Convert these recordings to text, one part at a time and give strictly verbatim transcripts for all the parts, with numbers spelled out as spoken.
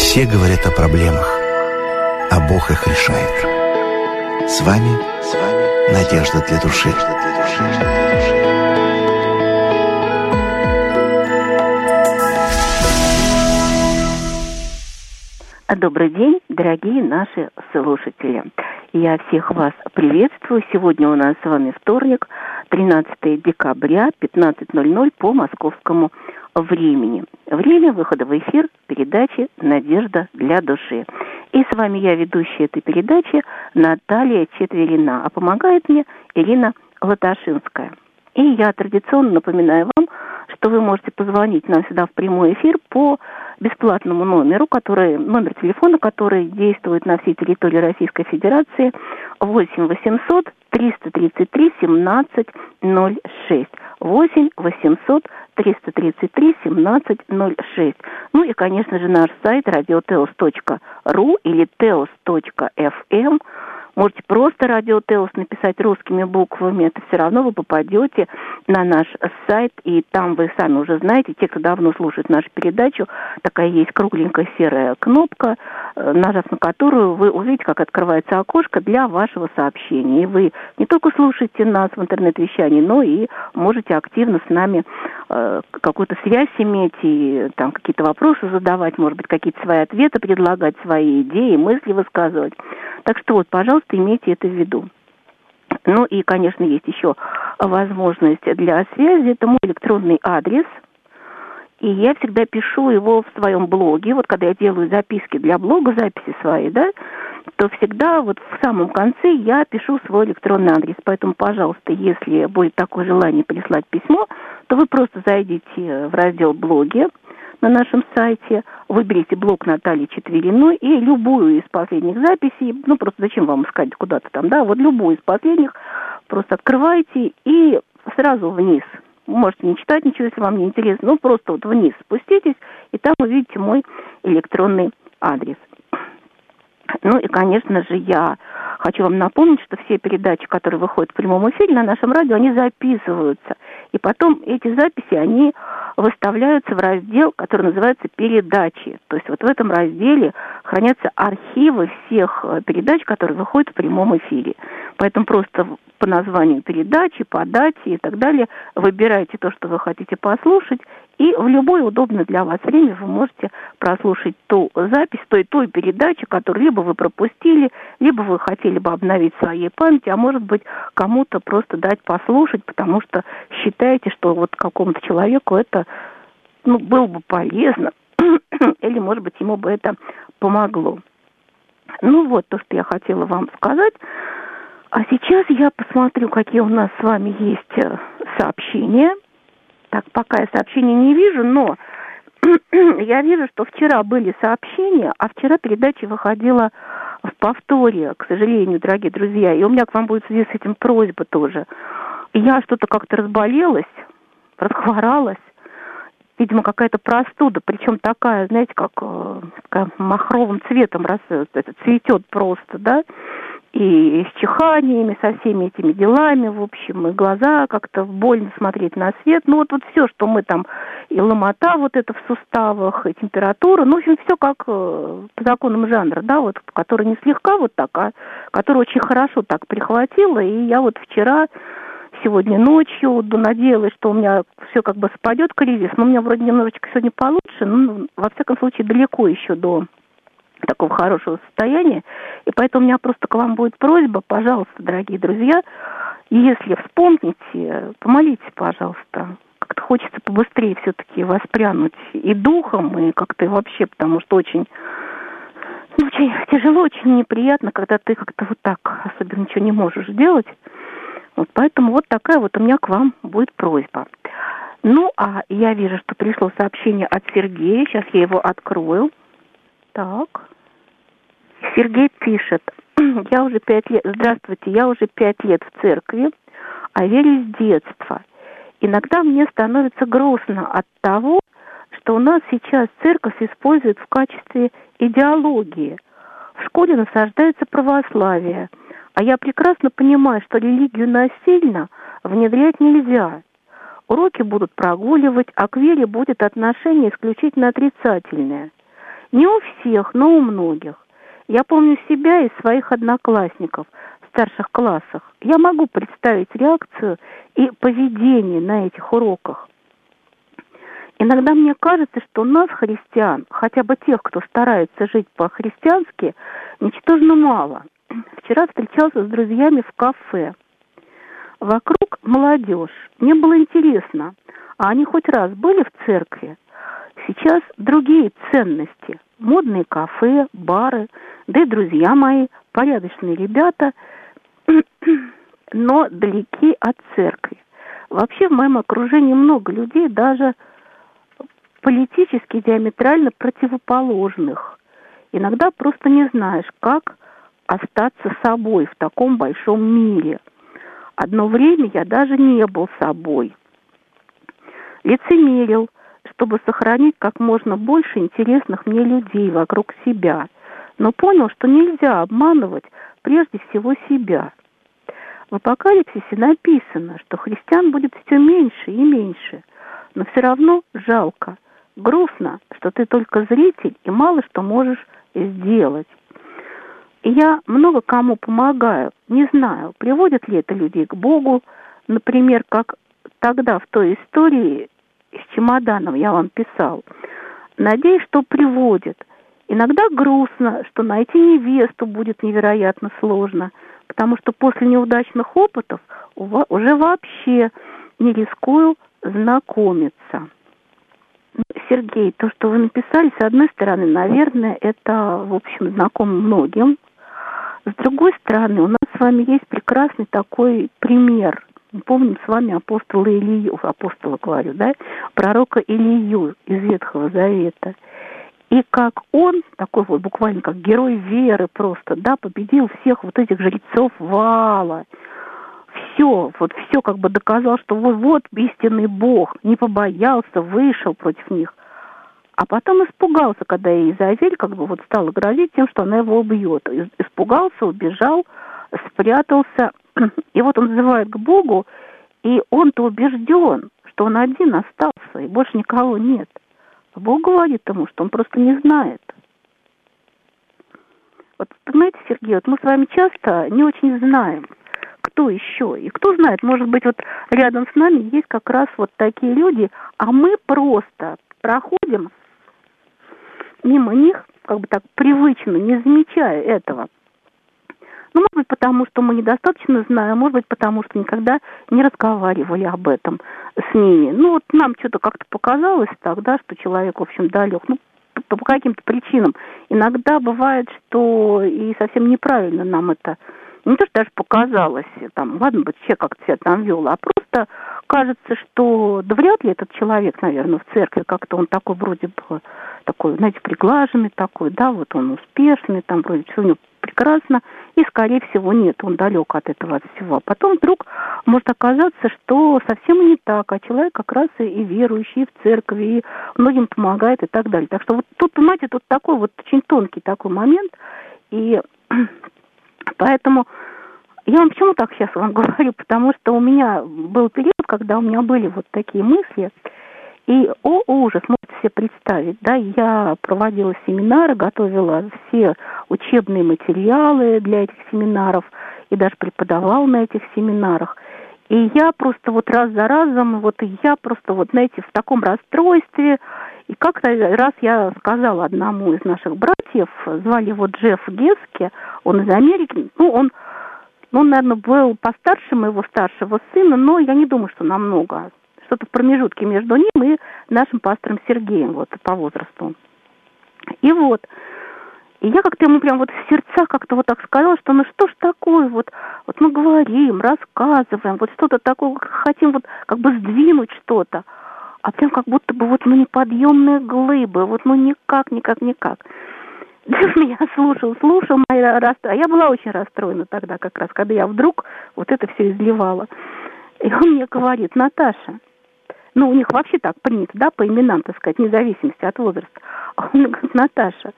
Все говорят о проблемах, а Бог их решает. С вами, с вами Надежда для души. Добрый день, дорогие наши слушатели. Я всех вас приветствую. Сегодня у нас с вами вторник, тринадцатое декабря, пятнадцать ноль ноль по московскому времени. Время выхода в эфир передачи «Надежда для души». И с вами я, ведущая этой передачи, Наталья Четверина. А помогает мне Ирина Латашинская. И я традиционно напоминаю вам, что вы можете позвонить нам сюда в прямой эфир по бесплатному номеру, который, номер телефона, который действует на всей территории Российской Федерации, восемь восемьсот триста тридцать три семнадцать ноль шесть. восемь восемьсот триста тридцать три семнадцать ноль шесть. Ну и, конечно же, наш сайт радиотеос точка ру или теос точка эф эм. Можете просто «Радио Теос» написать русскими буквами, это все равно вы попадете на наш сайт, и там вы сами уже знаете, те, кто давно слушает нашу передачу, такая есть кругленькая серая кнопка, нажав на которую вы увидите, как открывается окошко для вашего сообщения. И вы не только слушаете нас в интернет-вещании, но и можете активно с нами э, какую-то связь иметь, и там какие-то вопросы задавать, может быть, какие-то свои ответы предлагать, свои идеи, мысли высказывать. Так что вот, пожалуйста, имейте это в виду. Ну и, конечно, есть еще возможность для связи. Это мой электронный адрес. И я всегда пишу его в своем блоге. Вот когда я делаю записки для блога, записи свои, да, то всегда вот в самом конце я пишу свой электронный адрес. Поэтому, пожалуйста, если будет такое желание прислать письмо, то вы просто зайдите в раздел «Блоги» на нашем сайте, выберите блог Натальи Четвериной и любую из последних записей, ну просто зачем вам искать куда-то там, да, вот любую из последних просто открывайте и сразу вниз. Вы можете не читать ничего, если вам не интересно, ну просто вот вниз спуститесь, и там увидите мой электронный адрес. Ну и, конечно же, я хочу вам напомнить, что все передачи, которые выходят в прямом эфире на нашем радио, они записываются. И потом эти записи, они выставляются в раздел, который называется «Передачи». То есть вот в этом разделе хранятся архивы всех передач, которые выходят в прямом эфире. Поэтому просто по названию передачи, по дате и так далее выбирайте то, что вы хотите послушать, и в любое удобное для вас время вы можете прослушать ту запись той, той передачи, которую либо вы пропустили, либо вы хотели бы обновить в своей памяти, а может быть кому-то просто дать послушать, потому что считаете, что вот какому-то человеку это, ну, было бы полезно, или, может быть, ему бы это помогло. Ну вот то, что я хотела вам сказать. А сейчас я посмотрю, какие у нас с вами есть сообщения. Так, пока я сообщений не вижу, но я вижу, что вчера были сообщения, а вчера передача выходила в повторе, к сожалению, дорогие друзья. И у меня к вам будет в связи с этим просьба тоже. Я что-то как-то разболелась, расхворалась. Видимо, какая-то простуда, причем такая, знаете, как, как махровым цветом рас, это, цветет просто, да, и с чиханиями, со всеми этими делами, в общем, и глаза как-то больно смотреть на свет. Ну, вот, вот все, что мы там, и ломота вот это в суставах, и температура, ну, в общем, все как по законам жанра, да, вот, который не слегка вот так, а который очень хорошо так прихватило, и я вот вчера... Сегодня ночью надеялась, что у меня все как бы спадет кризис, но у меня вроде немножечко сегодня получше, но во всяком случае далеко еще до такого хорошего состояния. И поэтому у меня просто к вам будет просьба, пожалуйста, дорогие друзья, если вспомните, помолитесь, пожалуйста. Как-то хочется побыстрее все-таки воспрянуть и духом, и как-то и вообще, потому что очень... Очень тяжело, очень неприятно, когда ты как-то вот так особенно ничего не можешь делать. Вот поэтому вот такая вот у меня к вам будет просьба. Ну, а я вижу, что пришло сообщение от Сергея. Сейчас я его открою. Так. Сергей пишет. Я уже пять лет... Здравствуйте, я уже пять лет в церкви, а верю с детства. Иногда мне становится грустно от того, что у нас сейчас церковь использует в качестве идеологии. В школе насаждается православие. А я прекрасно понимаю, что религию насильно внедрять нельзя. Уроки будут прогуливать, а к вере будет отношение исключительно отрицательное. Не у всех, но у многих. Я помню себя и своих одноклассников в старших классах. Я могу представить реакцию и поведение на этих уроках. Иногда мне кажется, что у нас, христиан, хотя бы тех, кто старается жить по-христиански, ничтожно мало. Вчера встречался с друзьями в кафе. Вокруг молодежь. Мне было интересно, а они хоть раз были в церкви? Сейчас другие ценности. Модные кафе, бары, да и друзья мои, порядочные ребята, но далеки от церкви. Вообще в моем окружении много людей, даже политически диаметрально противоположных. Иногда просто не знаешь, как остаться собой в таком большом мире. Одно время я даже не был собой. Лицемерил, чтобы сохранить как можно больше интересных мне людей вокруг себя. Но понял, что нельзя обманывать прежде всего себя. В Апокалипсисе написано, что христиан будет все меньше и меньше. Но все равно жалко, грустно, что ты только зритель и мало что можешь сделать. И я много кому помогаю. Не знаю, приводит ли это людей к Богу. Например, как тогда в той истории с чемоданом я вам писал. Надеюсь, что приводит. Иногда грустно, что найти невесту будет невероятно сложно, потому что после неудачных опытов уже вообще не рискую знакомиться. Сергей, то, что вы написали, с одной стороны, наверное, это, в общем, знакомо многим. С другой стороны, у нас с вами есть прекрасный такой пример. Мы помним с вами апостола Илью, апостола говорю, да, пророка Илью из Ветхого Завета. И как он, такой вот буквально как герой веры просто, да, победил всех вот этих жрецов Ваала. Все, вот все как бы доказал, что вот, вот истинный Бог, не побоялся, вышел против них. А потом испугался, когда Иезавель как бы вот стала грозить тем, что она его убьет. Испугался, убежал, спрятался. И вот он взывает к Богу, и он-то убежден, что он один остался, и больше никого нет. А Бог говорит ему, что он просто не знает. Вот, понимаете, Сергей, вот мы с вами часто не очень знаем, кто еще. И кто знает, может быть, вот рядом с нами есть как раз вот такие люди, а мы просто проходим мимо них, как бы так привычно, не замечая этого. Ну, может быть, потому что мы недостаточно знаем, может быть, потому что никогда не разговаривали об этом с ними. Ну, вот нам что-то как-то показалось тогда, что человек, в общем, далек. Ну, по, по каким-то причинам. Иногда бывает, что и совсем неправильно нам это, не то, что даже показалось, там, ладно бы человек как-то себя там вел, а просто кажется, что да вряд ли этот человек, наверное, в церкви как-то он такой вроде бы, такой, знаете, приглаженный такой, да, вот он успешный, там вроде все у него прекрасно, и, скорее всего, нет, он далек от этого от всего. А потом вдруг может оказаться, что совсем не так, а человек как раз и, и верующий, и в церкви, и многим помогает и так далее. Так что вот тут, понимаете, тут такой вот очень тонкий такой момент, и поэтому я вам почему так сейчас вам говорю, потому что у меня был период, когда у меня были вот такие мысли, и, о, ужас, можете себе представить, да, я проводила семинары, готовила все учебные материалы для этих семинаров и даже преподавала на этих семинарах. И я просто вот раз за разом, вот и я просто вот, знаете, в таком расстройстве. И как-то раз я сказала одному из наших братьев, звали его Джефф Гески, он из Америки, ну, он, ну, он, наверное, был постарше моего старшего сына, но я не думаю, что намного. Что-то в промежутке между ним и нашим пастором Сергеем, вот, по возрасту. И вот, и я как-то ему прям вот в сердцах как-то вот так сказала, что ну что ж такое, вот, вот мы говорим, рассказываем, вот что-то такое, хотим вот как бы сдвинуть что-то, а прям как будто бы вот ну неподъемные глыбы, вот ну никак, никак, никак. Джефф меня слушал, слушал, моя раст... а я была очень расстроена тогда как раз, когда я вдруг вот это все изливала. И он мне говорит: Наташа, ну, у них вообще так принято, да, по именам, так сказать, вне зависимости от возраста. А он говорит: Наташа,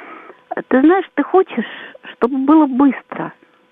ты знаешь, ты хочешь, чтобы было быстро.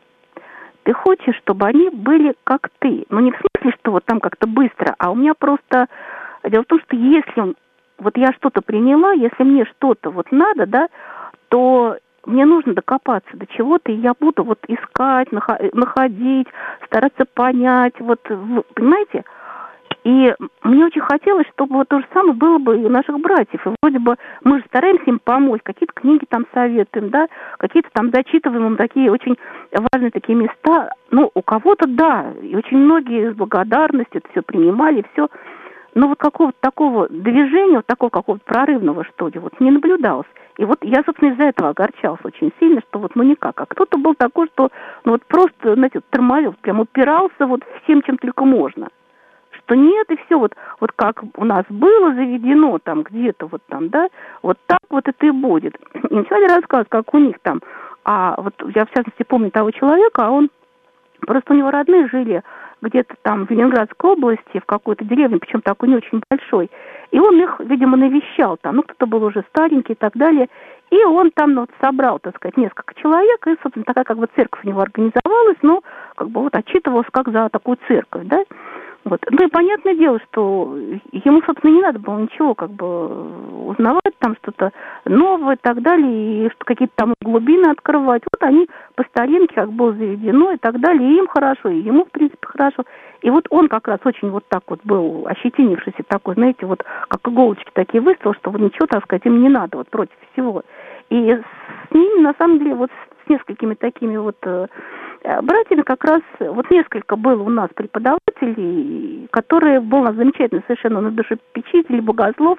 Ты хочешь, чтобы они были как ты. Ну, не в смысле, что вот там как-то быстро, а у меня просто... Дело в том, что если вот я что-то приняла, если мне что-то вот надо, да, то мне нужно докопаться до чего-то, и я буду вот искать, находить, стараться понять, вот, понимаете? И мне очень хотелось, чтобы вот то же самое было бы и у наших братьев. И вроде бы мы же стараемся им помочь, какие-то книги там советуем, да, какие-то там зачитываем им такие очень важные такие места. Ну, у кого-то да, и очень многие с благодарностью это все принимали, все. Но вот какого-то такого движения, вот такого какого-то прорывного, что ли, вот не наблюдалось. И вот я, собственно, из-за этого огорчалась очень сильно, что вот ну никак. А кто-то был такой, что ну вот просто, знаете, тормозил, прям упирался вот всем, чем только можно. Что нет, и все, вот, вот как у нас было заведено там где-то вот там, да, вот так вот это и будет. И начали рассказывать, как у них там. А вот я, в частности, помню того человека, а он, просто у него родные жили где-то там в Ленинградской области, в какой-то деревне, причем такой не очень большой. И он их, видимо, навещал там, ну, кто-то был уже старенький и так далее. И он там, ну, вот, собрал, так сказать, несколько человек, и, собственно, такая как бы церковь у него организовалась, но как бы вот отчитывался как за такую церковь, да. Вот. Ну и понятное дело, что ему, собственно, не надо было ничего как бы узнавать, там что-то новое и так далее, и что какие-то там глубины открывать. Вот они по старинке, как было заведено и так далее, и им хорошо, и ему, в принципе, хорошо. И вот он как раз очень вот так вот был ощетинившийся такой, знаете, вот как иголочки такие выставил, что вот ничего, так сказать, им не надо, вот против всего. И с ними, на самом деле, вот с несколькими такими вот братьями как раз, вот несколько было у нас преподавателей, которые, был у нас замечательный совершенно на душепечитель, богослов,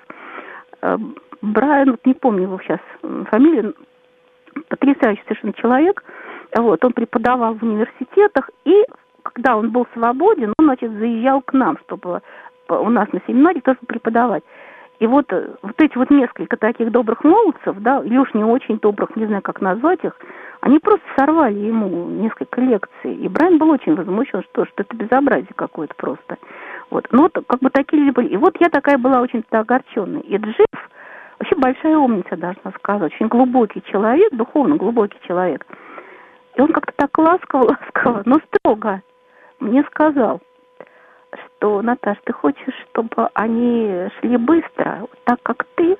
Брайан, вот не помню его сейчас фамилию, потрясающий совершенно человек, вот, он преподавал в университетах, и когда он был свободен, он, значит, заезжал к нам, чтобы у нас на семинаре тоже преподавать. И вот, вот эти вот несколько таких добрых молодцев, да, или уж не очень добрых, не знаю, как назвать их, они просто сорвали ему несколько лекций. И Брайан был очень возмущен, что, что это безобразие какое-то просто. Вот. Ну, вот как бы такие люди были. И вот я такая была очень-то огорченная. И Джефф, вообще большая умница, должна сказать, очень глубокий человек, духовно глубокий человек. И он как-то так ласково-ласково, но строго мне сказал, что, Наташ, ты хочешь, чтобы они шли быстро, так как ты,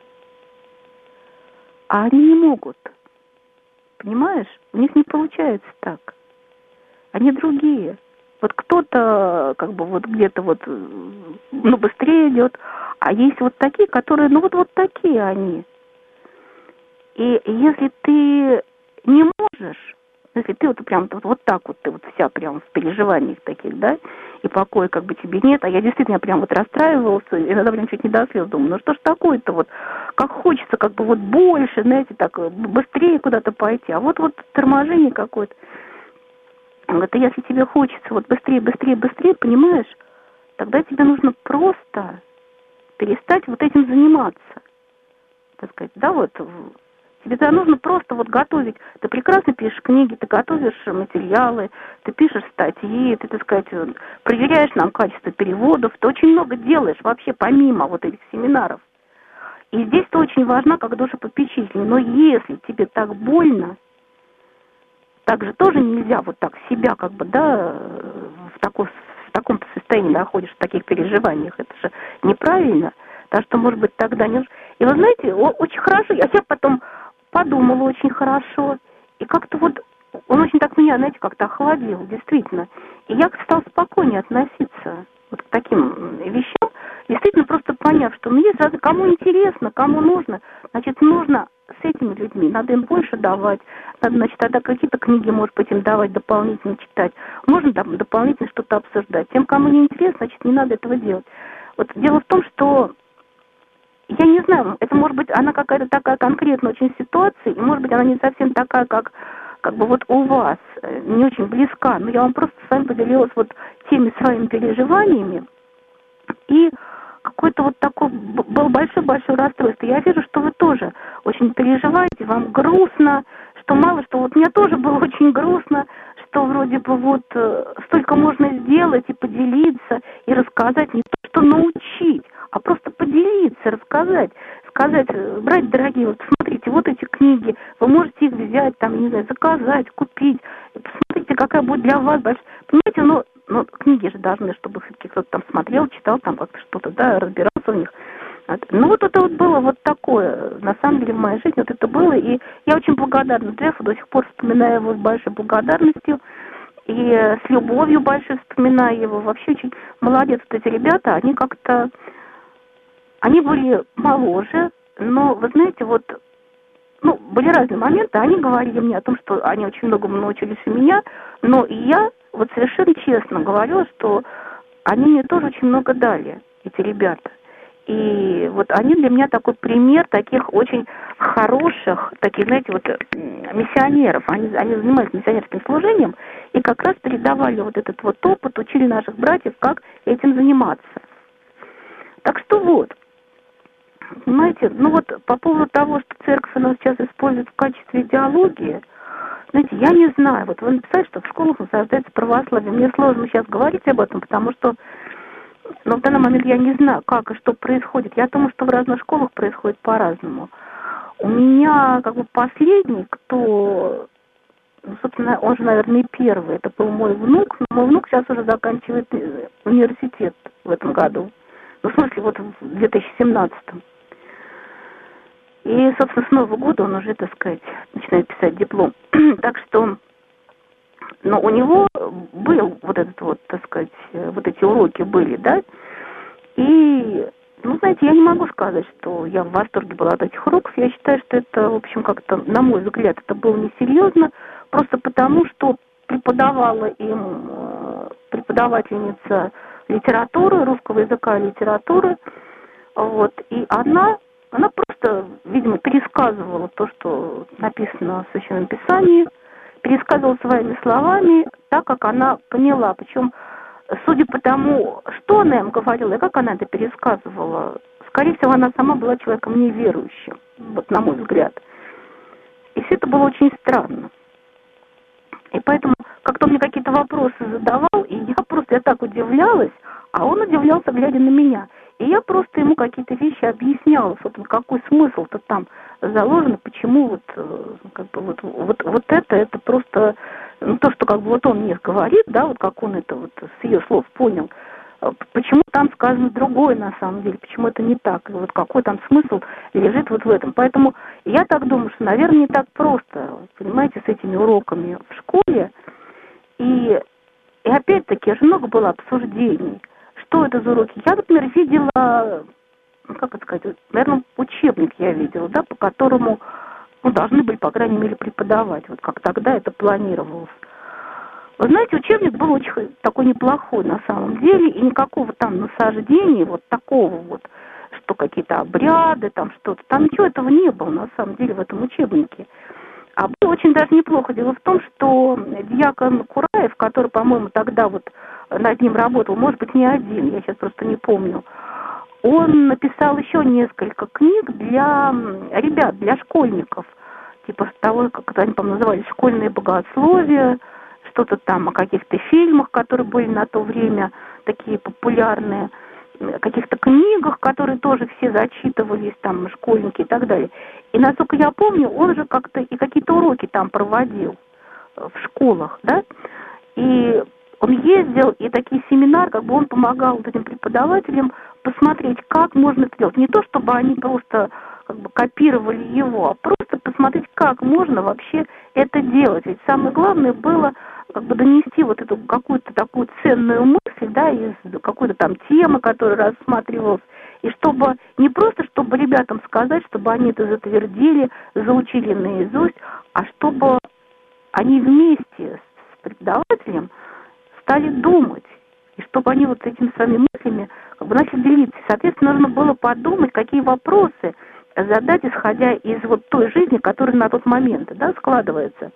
а они не могут. Понимаешь? У них не получается так. Они другие. Вот кто-то как бы вот где-то вот ну, быстрее идет, а есть вот такие, которые, ну вот, вот такие они. И если ты не можешь, если ты вот прям вот, вот так вот, ты вот вся прям в переживаниях таких, да, и покоя как бы тебе нет, а я действительно прям вот расстраивался, иногда прям чуть не до слез думаю, ну что ж такое-то вот, как хочется как бы вот больше, знаете, так быстрее куда-то пойти, а вот вот торможение какое-то. Он говорит, а если тебе хочется вот быстрее, быстрее, быстрее, понимаешь, тогда тебе нужно просто перестать вот этим заниматься, так сказать, да, вот. Тебе тогда нужно просто вот готовить. Ты прекрасно пишешь книги, ты готовишь материалы, ты пишешь статьи, ты, так сказать, проверяешь нам качество переводов, ты очень много делаешь вообще помимо вот этих семинаров. И здесь ты очень важна как душепопечитель. Но если тебе так больно, так же тоже нельзя вот так себя как бы, да, в, такой, в таком состоянии находишь, в таких переживаниях. Это же неправильно. Так что, может быть, тогда не... И вы знаете, очень хорошо, я потом подумала очень хорошо, и как-то вот он очень так меня, знаете, как-то охладил, действительно. И я стала спокойнее относиться вот к таким вещам, действительно просто поняв, что ну, есть, кому интересно, кому нужно, значит, нужно с этими людьми, надо им больше давать, надо, значит, тогда какие-то книги, может быть, им давать, дополнительно читать, можно там дополнительно что-то обсуждать. Тем, кому не интересно, значит, не надо этого делать. Вот дело в том, что я не знаю, это может быть, она какая-то такая конкретная очень ситуация, и может быть, она не совсем такая, как, как бы вот у вас, не очень близка, но я вам просто с вами поделилась вот теми своими переживаниями, и какое-то вот такое было большое-большое расстройство. Я вижу, что вы тоже очень переживаете, вам грустно, что мало, что вот мне тоже было очень грустно, что вроде бы вот столько можно сделать и поделиться, и рассказать, не то что научить, а просто поделиться, рассказать, сказать, братья дорогие, вот смотрите, вот эти книги, вы можете их взять, там, не знаю, заказать, купить, посмотрите, какая будет для вас большая, понимаете, ну, ну книги же должны, чтобы все-таки кто-то там смотрел, читал, там как-то что-то, да, разбирался в них, Ну, вот это вот было вот такое, на самом деле, в моей жизни вот это было, и я очень благодарна Джеффу, до сих пор вспоминаю его с большой благодарностью, и с любовью большой вспоминаю его, вообще очень молодец, вот эти ребята, они как-то, они были моложе, но, вы знаете, вот, ну, были разные моменты, они говорили мне о том, что они очень многому научились у меня, но и я вот совершенно честно говорила, что они мне тоже очень много дали, эти ребята. И вот они для меня такой пример таких очень хороших, таких, знаете, вот миссионеров. Они, они занимались миссионерским служением и как раз передавали вот этот вот опыт, учили наших братьев, как этим заниматься. Так что вот, понимаете, ну вот по поводу того, что церковь у нас сейчас использует в качестве идеологии, знаете, я не знаю. Вот вы написали, что в школах насаждается православие. Мне сложно сейчас говорить об этом, потому что но в данный момент я не знаю, как и что происходит. Я думаю, что в разных школах происходит по-разному. У меня как бы последний, кто, ну, собственно, он же, наверное, и первый, это был мой внук. Но мой внук сейчас уже заканчивает университет в этом году. Ну, в смысле, вот в две тысячи семнадцатом. И, собственно, с Нового года он уже, так сказать, начинает писать диплом. Так что... Но у него был вот этот вот, так сказать, вот эти уроки были, да, и, ну, знаете, я не могу сказать, что я в восторге была от этих уроков, я считаю, что это, в общем, как-то, на мой взгляд, это было несерьезно, просто потому, что преподавала им преподавательница литературы, русского языка и литературы, вот, и она, она просто, видимо, пересказывала то, что написано в Священном Писании, пересказывала своими словами так, как она поняла. Причем, судя по тому, что она им говорила и как она это пересказывала, скорее всего, она сама была человеком неверующим, вот на мой взгляд. И все это было очень странно. И поэтому, как-то он мне какие-то вопросы задавал, и я просто, я так удивлялась, а он удивлялся, глядя на меня. И я просто ему какие-то вещи объясняла, вот какой смысл-то там заложено, почему вот, как бы вот, вот, вот это, это просто, ну, то, что как бы вот он мне говорит, да, вот как он это вот с ее слов понял, почему там сказано другое на самом деле, почему это не так, и вот какой там смысл лежит вот в этом. Поэтому я так думаю, что, наверное, не так просто, понимаете, с этими уроками в школе. И, и опять-таки, же много было обсуждений. Что это за уроки? Я, например, видела, как это сказать, наверное, учебник я видела, да, по которому, ну, должны были, по крайней мере, преподавать, вот как тогда это планировалось. Вы знаете, учебник был очень такой неплохой на самом деле, и никакого там насаждения, вот такого вот, что какие-то обряды, там что-то, там ничего этого не было на самом деле в этом учебнике. А было очень даже неплохо. Дело в том, что диакон Кураев, который, по-моему, тогда вот над ним работал, может быть, не один, я сейчас просто не помню, он написал еще несколько книг для ребят, для школьников. Типа того, как они, по-моему, называли «Школьные богословия», что-то там о каких-то фильмах, которые были на то время такие популярные, о каких-то книгах, которые тоже все зачитывались, там, школьники и так далее. И, насколько я помню, он же как-то и какие-то уроки там проводил в школах, да, и он ездил, и такие семинары, как бы он помогал вот этим преподавателям посмотреть, как можно это делать. Не то, чтобы они просто как бы копировали его, а просто посмотреть, как можно вообще это делать. Ведь самое главное было как бы донести вот эту какую-то такую ценную мысль, да, из какой-то там темы, которая рассматривалась, и чтобы, не просто чтобы ребятам сказать, чтобы они это затвердили, заучили наизусть, а чтобы они вместе с преподавателем стали думать, и чтобы они вот этими своими мыслями как бы начали делиться. Соответственно, нужно было подумать, какие вопросы задать, исходя из вот той жизни, которая на тот момент, да, складывается.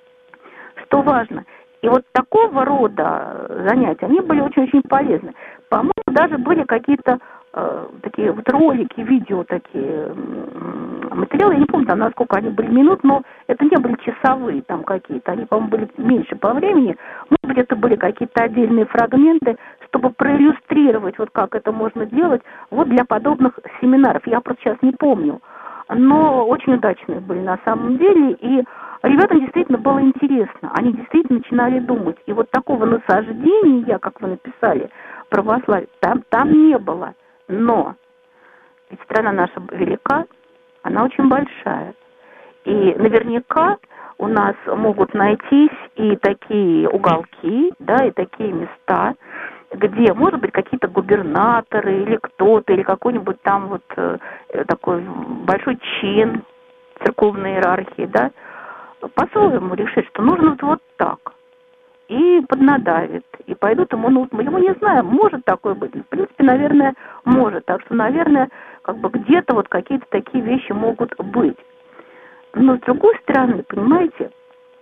Что важно. И вот такого рода занятия, они были очень-очень полезны. По-моему, даже были какие-то э, такие вот ролики, видео такие, э, материалы, я не помню, там, насколько они были минут, но это не были часовые там какие-то, они, по-моему, были меньше по времени. Может быть, это были какие-то отдельные фрагменты, чтобы проиллюстрировать, вот как это можно делать, вот для подобных семинаров. Я просто сейчас не помню. Но очень удачные были на самом деле, и ребятам действительно было интересно, они действительно начинали думать. И вот такого насаждения, как вы написали, православие, там, там не было. Но ведь страна наша велика, она очень большая. И наверняка у нас могут найтись и такие уголки, да, и такие места, где, может быть, какие-то губернаторы или кто-то, или какой-нибудь там вот э, такой большой чин церковной иерархии, да, по-своему решит, что нужно вот, вот так. И поднадавит, и пойдут ему, ну, мы не знаем, может такое быть. В принципе, наверное, может. Так что, наверное, как бы где-то вот какие-то такие вещи могут быть. Но с другой стороны, понимаете,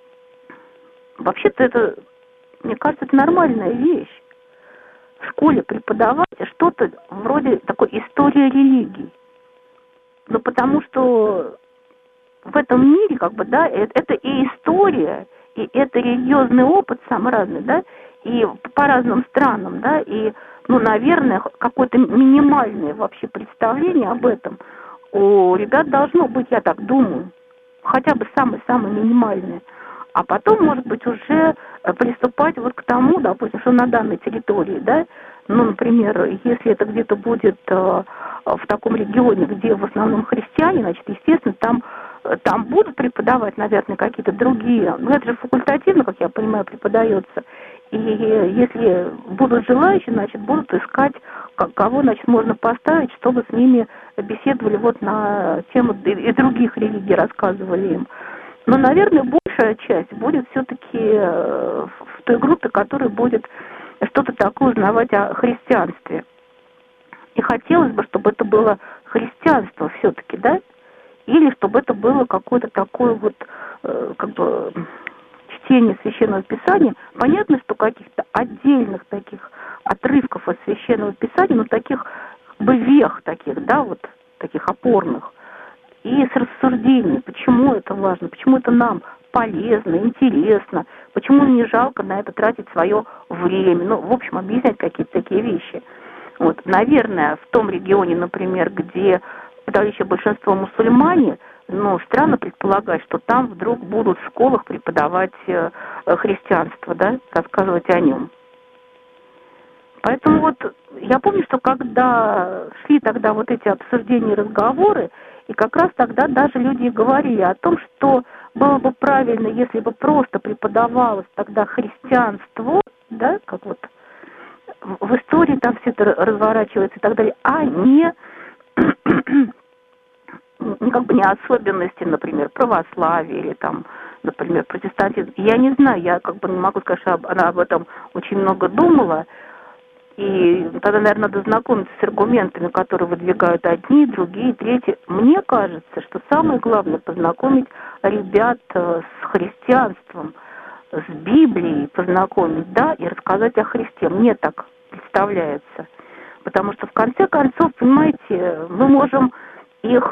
вообще-то это, мне кажется, это нормальная вещь. В школе преподавать что-то вроде такой истории религии. Ну, потому что в этом мире, как бы, да, это и история, и это религиозный опыт самый разный, да, и по разным странам, да, и, ну, наверное, какое-то минимальное вообще представление об этом у ребят должно быть, я так думаю, хотя бы самое-самое минимальное. А потом, может быть, уже приступать вот к тому, допустим, что на данной территории, да, ну, например, если это где-то будет э, в таком регионе, где в основном христиане, значит, естественно, там, там будут преподавать, наверное, какие-то другие, ну, это же факультативно, как я понимаю, преподается, и если будут желающие, значит, будут искать, кого, значит, можно поставить, чтобы с ними беседовали вот на тему и других религий, рассказывали им. Но, наверное, большая часть будет все-таки в той группе, которая будет что-то такое узнавать о христианстве. И хотелось бы, чтобы это было христианство все-таки, да? Или чтобы это было какое-то такое вот, как бы, чтение Священного Писания. Понятно, что каких-то отдельных таких отрывков от Священного Писания, ну, таких, как бы, вех таких, да, вот, таких опорных, и с рассуждением, почему это важно, почему это нам полезно, интересно, почему не жалко на это тратить свое время, ну, в общем, объяснять какие-то такие вещи. Вот, наверное, в том регионе, например, где подавляющее большинство мусульмане, ну, странно предполагать, что там вдруг будут в школах преподавать э, христианство, да, рассказывать о нем. Поэтому вот я помню, что когда шли тогда вот эти обсуждения и разговоры, и как раз тогда даже люди говорили о том, что было бы правильно, если бы просто преподавалось тогда христианство, да, как вот в истории там все это разворачивается и так далее, а не, как бы не особенности, например, православия или там, например, протестантизм. Я не знаю, я как бы не могу сказать, что она об этом очень много думала. И тогда, наверное, надо знакомиться с аргументами, которые выдвигают одни, другие, третьи. Мне кажется, что самое главное познакомить ребят с христианством, с Библией познакомить, да, и рассказать о Христе. Мне так представляется. Потому что в конце концов, понимаете, мы можем их,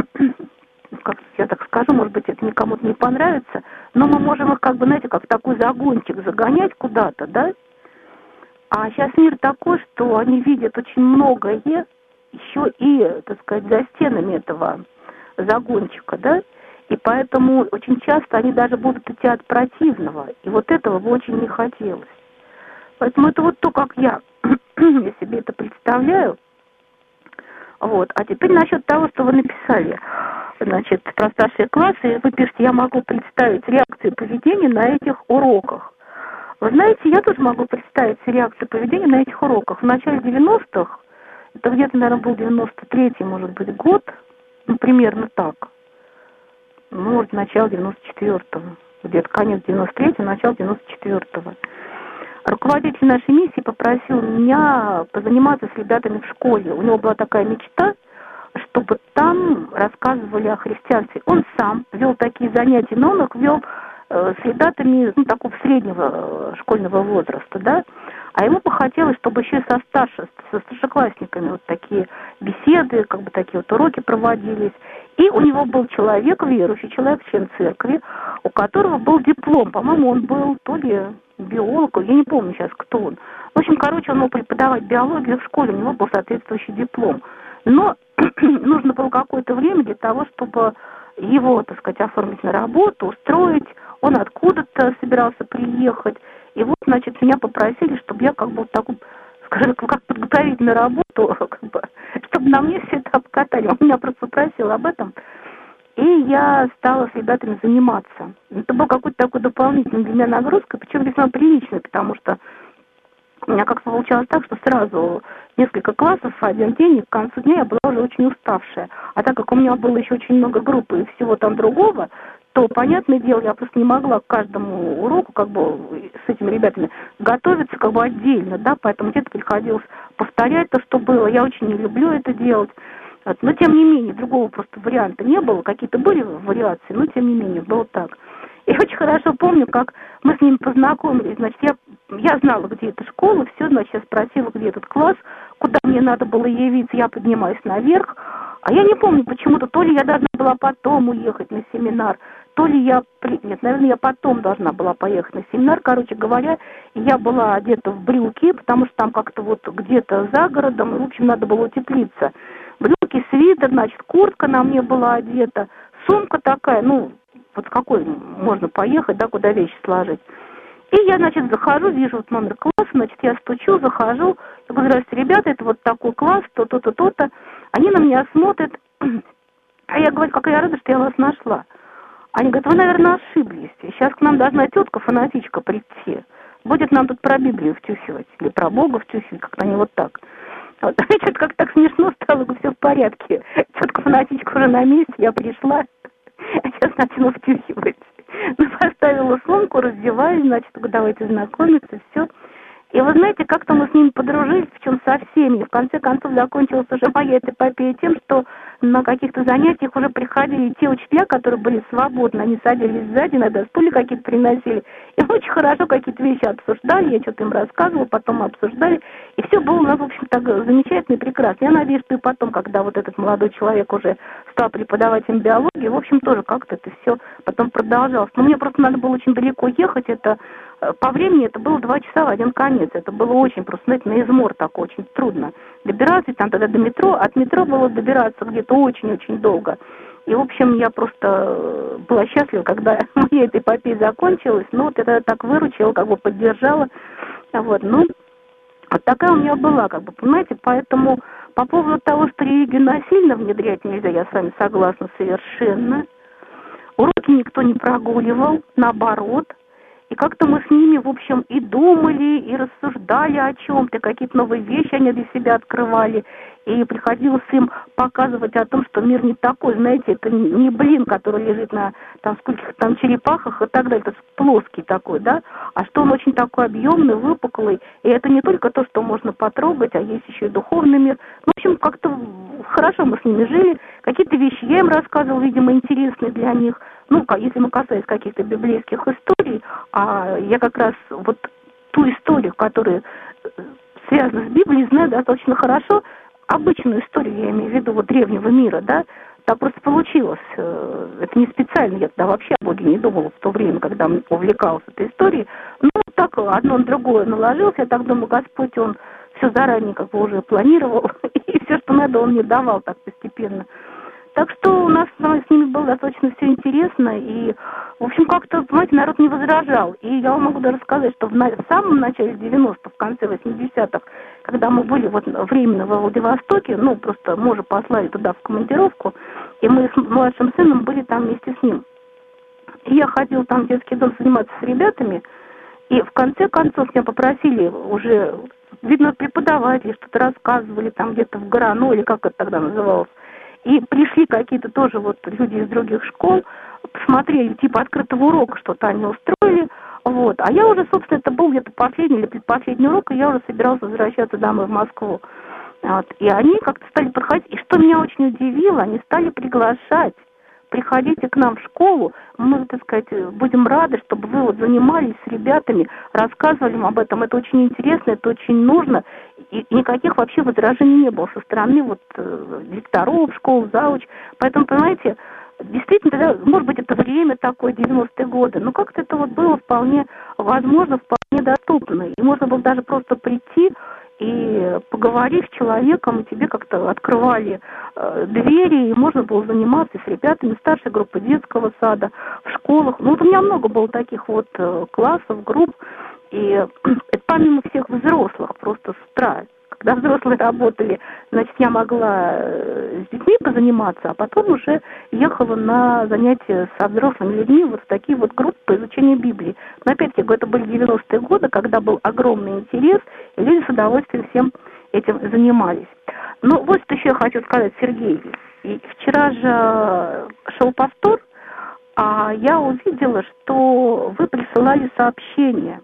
как я так скажу, может быть, это никому-то не понравится, но мы можем их, как бы, знаете, как в такой загончик загонять куда-то, да. А сейчас мир такой, что они видят очень многое еще и, так сказать, за стенами этого загончика, да, и поэтому очень часто они даже будут идти от противного, и вот этого бы очень не хотелось. Поэтому это вот то, как я, я себе это представляю. Вот. А теперь насчет того, что вы написали, значит, про старшие классы, вы пишете, я могу представить реакцию поведения на этих уроках. Вы знаете, я тоже могу представить реакцию поведения на этих уроках. В начале девяностых, это где-то, наверное, был девяносто третий, может быть, год, ну, примерно так. Ну, может, начало девяносто четвёртого, где-то конец девяносто третьего, начало девяносто четвёртого. Руководитель нашей миссии попросил меня позаниматься с ребятами в школе. У него была такая мечта, чтобы там рассказывали о христианстве. Он сам вел такие занятия, но он их вел с ребятами, ну, такого среднего школьного возраста, да, а ему бы хотелось, чтобы еще и со, старше, со старшеклассниками вот такие беседы, как бы такие вот уроки проводились. И у него был человек, верующий человек, член церкви, у которого был диплом, по-моему, он был то ли биолог, я не помню сейчас, кто он. В общем, короче, он мог преподавать биологию в школе, у него был соответствующий диплом. Но нужно было какое-то время для того, чтобы его, так сказать, оформить на работу, устроить. Он откуда-то собирался приехать. И вот, значит, меня попросили, чтобы я как бы вот так скажем, как подготовительную работу, как бы, чтобы на мне все это обкатали. Он меня просто спросил об этом. И я стала с ребятами заниматься. Это был какой-то такой дополнительный для меня нагрузка, причем весьма приличный, потому что у меня как-то получалось так, что сразу несколько классов в один день, и к концу дня я была уже очень уставшая. А так как у меня было еще очень много групп и всего там другого, то, понятное дело, я просто не могла к каждому уроку, как бы, с этими ребятами готовиться, как бы, отдельно, да, поэтому где-то приходилось повторять то, что было. Я очень не люблю это делать. Вот. Но, тем не менее, другого просто варианта не было. Какие-то были вариации, но, тем не менее, было так. И очень хорошо помню, как мы с ними познакомились. Значит, я, я знала, где эта школа, все, значит, я спросила, где этот класс, куда мне надо было явиться. Я поднимаюсь наверх. А я не помню почему-то, то ли я должна была потом уехать на семинар, то ли я... Нет, наверное, я потом должна была поехать на семинар. Короче говоря, я была одета в брюки, потому что там как-то вот где-то за городом, в общем, надо было утеплиться. Брюки, свитер, значит, куртка на мне была одета, сумка такая, ну, вот с какой можно поехать, да, куда вещи сложить. И я, значит, захожу, вижу вот номер класса, значит, я стучу, захожу, я говорю, здравствуйте, ребята, это вот такой класс, то-то, то-то, то-то. Они на меня смотрят, а я говорю, какая я рада, что я вас нашла. Они говорят, вы, наверное, ошиблись. Сейчас к нам должна тетка-фанатичка прийти. Будет нам тут про Библию втюхивать, или про Бога втюхивать, как-то они вот так. Вот. Что-то как-то так смешно стало, говорю, все в порядке. Тетка-фанатичка уже на месте, я пришла, а сейчас начала втюхивать. Ну, поставила сумку, раздеваюсь, значит, давайте знакомиться, все. И вы знаете, как-то мы с ними подружились, причем со всеми. И в конце концов закончилась уже моя эта эпопея тем, что на каких-то занятиях уже приходили те учителя, которые были свободны. Они садились сзади, иногда стулья какие-то приносили. И очень хорошо какие-то вещи обсуждали. Я что-то им рассказывала, потом мы обсуждали. И все было у нас, в общем, так замечательно и прекрасно. Я надеюсь, что и потом, когда вот этот молодой человек уже стал преподавателем биологии, в общем, тоже как-то это все потом продолжалось. Но мне просто надо было очень далеко ехать. Это по времени это было два часа в один конец. Это было очень просто, знаете, на измор такой, очень трудно добираться. Там тогда до метро, от метро было добираться где-то очень-очень долго. И, в общем, я просто была счастлива, когда моя эта эпопея закончилась. Ну, вот это так выручила, как бы поддержала. Вот, ну, вот такая у меня была, как бы, понимаете, поэтому по поводу того, что религию насильно внедрять нельзя, я с вами согласна совершенно. Уроки никто не прогуливал, наоборот. И как-то мы с ними, в общем, и думали, и рассуждали о чем-то, какие-то новые вещи они для себя открывали. И приходилось им показывать о том, что мир не такой, знаете, это не блин, который лежит на там скольких там черепахах и так далее, это плоский такой, да, а что он очень такой объемный, выпуклый. И это не только то, что можно потрогать, а есть еще и духовный мир. В общем, как-то хорошо мы с ними жили, какие-то вещи я им рассказывала, видимо, интересные для них. Ну, если мы касаемся каких-то библейских историй, а я как раз вот ту историю, которая связана с Библией, знаю достаточно хорошо, обычную историю, я имею в виду вот древнего мира, да, так просто получилось. Это не специально, я тогда вообще о Боге не думала в то время, когда увлекалась этой историей. Ну, так одно на другое наложилось, я так думаю, Господь, Он все заранее как бы уже планировал, и все, что надо, Он мне давал так постепенно. Так что у нас с ними было достаточно все интересно, и, в общем, как-то, понимаете, народ не возражал. И я вам могу даже сказать, что в, на... в самом начале девяностых, в конце восьмидесятых, когда мы были вот временно во Владивостоке, ну, просто мужа послали туда в командировку, и мы с младшим сыном были там вместе с ним. И я ходила там в детский дом заниматься с ребятами, и в конце концов меня попросили уже, видно, преподаватели что-то рассказывали там где-то в гора, ну, или как это тогда называлось. И пришли какие-то тоже вот люди из других школ, посмотрели, типа открытого урока, что-то они устроили, вот. А я уже, собственно, это был где-то последний или предпоследний урок, и я уже собиралась возвращаться домой в Москву. Вот. И они как-то стали проходить, и что меня очень удивило, они стали приглашать. Приходите к нам в школу, мы, так сказать, будем рады, чтобы вы вот занимались с ребятами, рассказывали им об этом. Это очень интересно, это очень нужно. И никаких вообще возражений не было со стороны вот директоров школ, зауч. Поэтому, понимаете, действительно, тогда, может быть, это время такое, девяностые годы, но как-то это вот было вполне возможно, вполне доступно. И можно было даже просто прийти и поговорив с человеком, тебе как-то открывали э, двери, и можно было заниматься с ребятами старшей группы детского сада, в школах. Ну, вот у меня много было таких вот э, классов, групп, И это помимо всех взрослых, просто с утра. Когда взрослые работали, значит, я могла с детьми позаниматься, а потом уже ехала на занятия со взрослыми людьми вот в такие вот группы по изучению Библии. Но опять-таки, это были девяностые годы, когда был огромный интерес, и люди с удовольствием всем этим занимались. Но вот что еще я хочу сказать, Сергей. И вчера же шел повтор, а я увидела, что вы присылали сообщения.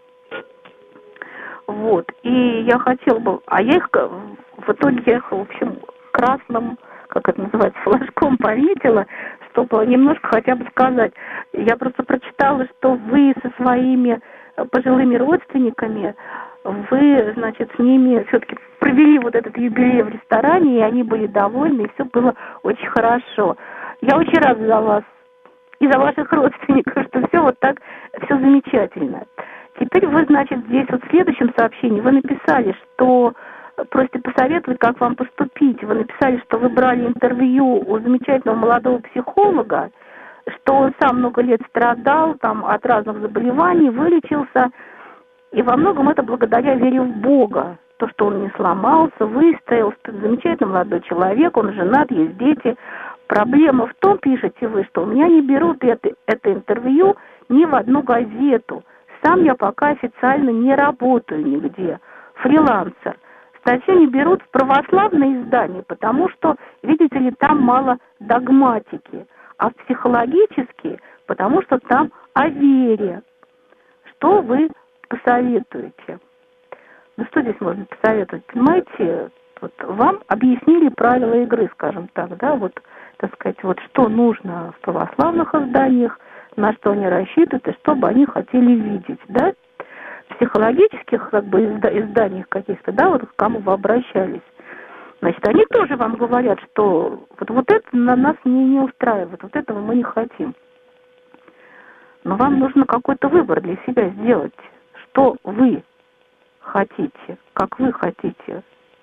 Вот, и я хотела бы, а я их, в итоге я их, в общем, красным, как это называется, флажком пометила, чтобы немножко хотя бы сказать. Я просто прочитала, что вы со своими пожилыми родственниками, вы, значит, с ними все-таки провели вот этот юбилей в ресторане, и они были довольны, и все было очень хорошо. Я очень рада за вас и за ваших родственников, что все вот так, все замечательно. Теперь вы, значит, здесь вот в следующем сообщении вы написали, что просите посоветовать, как вам поступить. Вы написали, что вы брали интервью у замечательного молодого психолога, что он сам много лет страдал там от разных заболеваний, вылечился, и во многом это благодаря вере в Бога. То, что он не сломался, выстоял, замечательный молодой человек, он женат, есть дети. Проблема в том, пишете вы, что у меня не берут это, это интервью ни в одну газету. Сам я пока официально не работаю нигде, фрилансер. Статью не берут в православные издания, потому что, видите ли, там мало догматики, а в психологические, потому что там о вере. Что вы посоветуете? Ну, что здесь можно посоветовать? Понимаете, вот вам объяснили правила игры, скажем так, да, вот, так сказать, вот что нужно в православных изданиях, на что они рассчитывают и что бы они хотели видеть, да, в психологических, как бы, изданиях каких-то, да, вот к кому вы обращались, значит, они тоже вам говорят, что вот, вот это на нас не, не устраивает, вот этого мы не хотим. Но вам нужно какой-то выбор для себя сделать, что вы хотите, как вы хотите.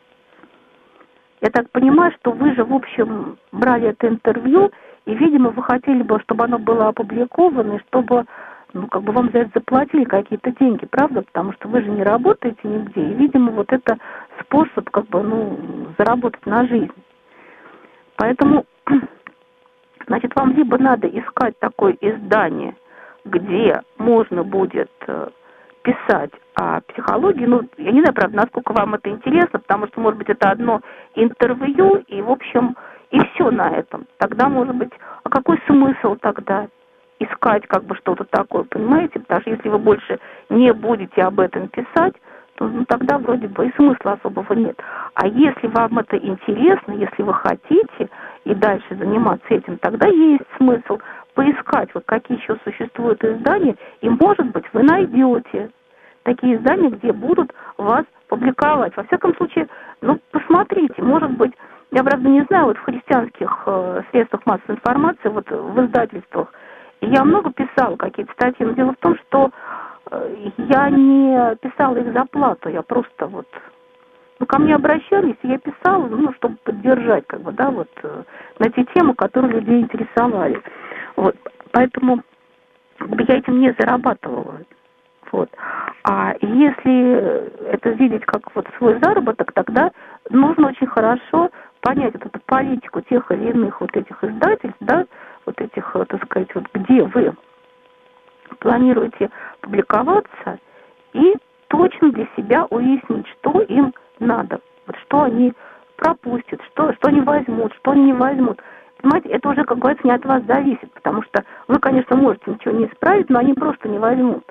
Я так понимаю, что вы же, в общем, брали это интервью, и, видимо, вы хотели бы, чтобы оно было опубликовано, и чтобы, ну, как бы вам за это заплатили какие-то деньги, правда? Потому что вы же не работаете нигде, и, видимо, вот это способ, как бы, ну, заработать на жизнь. Поэтому, значит, вам либо надо искать такое издание, где можно будет писать о психологии, ну, я не знаю, правда, насколько вам это интересно, потому что, может быть, это одно интервью, и, в общем, и все на этом. Тогда, может быть, а какой смысл тогда искать как бы что-то такое, понимаете? Потому что если вы больше не будете об этом писать, то ну, тогда вроде бы и смысла особого нет. А если вам это интересно, если вы хотите и дальше заниматься этим, тогда есть смысл поискать, вот какие еще существуют издания, и, может быть, вы найдете такие издания, где будут вас публиковать. Во всяком случае, ну, посмотрите, может быть, я, правда, не знаю, вот в христианских э, средствах массовой информации, вот в издательствах, я много писала какие-то статьи, но дело в том, что э, я не писала их за плату, я просто вот, ну, ко мне обращались, и я писала, ну, чтобы поддержать, как бы, да, вот, э, на те темы, которые людей интересовали. Вот, поэтому я этим не зарабатывала. Вот. А если это видеть как вот свой заработок, тогда нужно очень хорошо понять вот эту политику тех или иных вот этих издательств, да, вот этих, так сказать, вот где вы планируете публиковаться, и точно для себя уяснить, что им надо, вот что они пропустят, что, что они возьмут, что они не возьмут. Понимаете, это уже, как говорится, не от вас зависит, потому что вы, конечно, можете ничего не исправить, но они просто не возьмут.